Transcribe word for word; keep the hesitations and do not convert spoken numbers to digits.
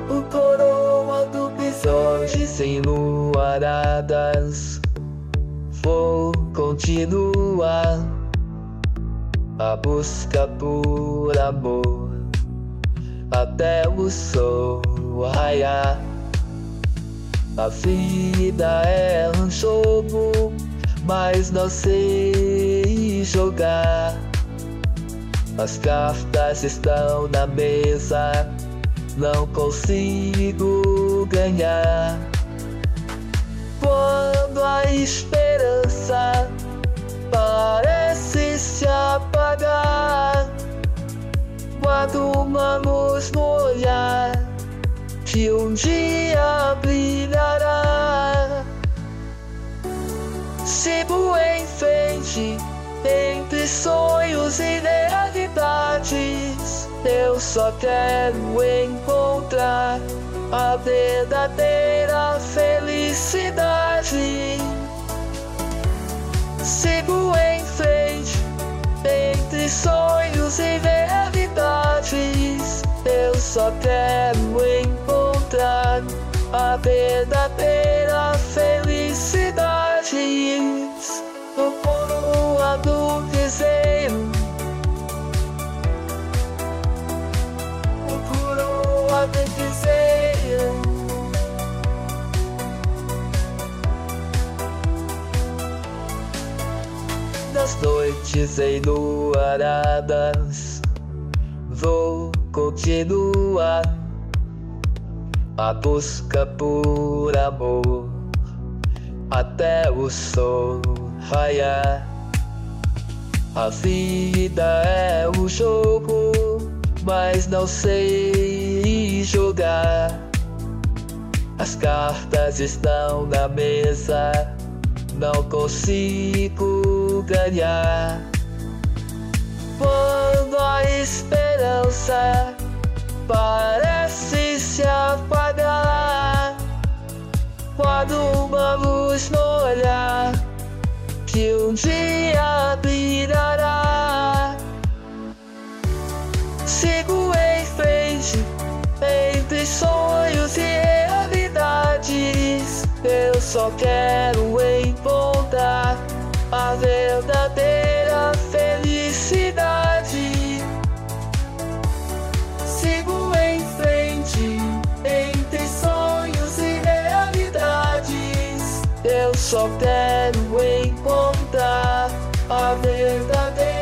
O coroando visões enluaradas. Vou continuar a busca por amor até o sol raiar. A vida é um jogo, mas não sei jogar. As cartas estão na mesa, não consigo ganhar. Quando a esperança parece se apagar, guardo uma luz no olhar que um dia brilhará. Sigo em frente entre sonhos e realidades. Eu só quero encontrar a verdadeira felicidade. Sigo em frente entre sonhos e realidades. Eu só quero encontrar a verdadeira felicidade. No coroa do desenho, no coroa do desenho. Nas noites enluaradas, vou continuar a busca por amor até o sol raiar. A vida é um jogo, mas não sei jogar. As cartas estão na mesa, não consigo ganhar. Quando a esperança parece se apagar, guardo uma luz no olhar que um dia brilhará. Sigo em frente entre sonhos e realidades. Eu só quero encontrar a verdadeira felicidade. Sigo em frente entre sonhos e realidades. Eu só quero encontrar a verdadeira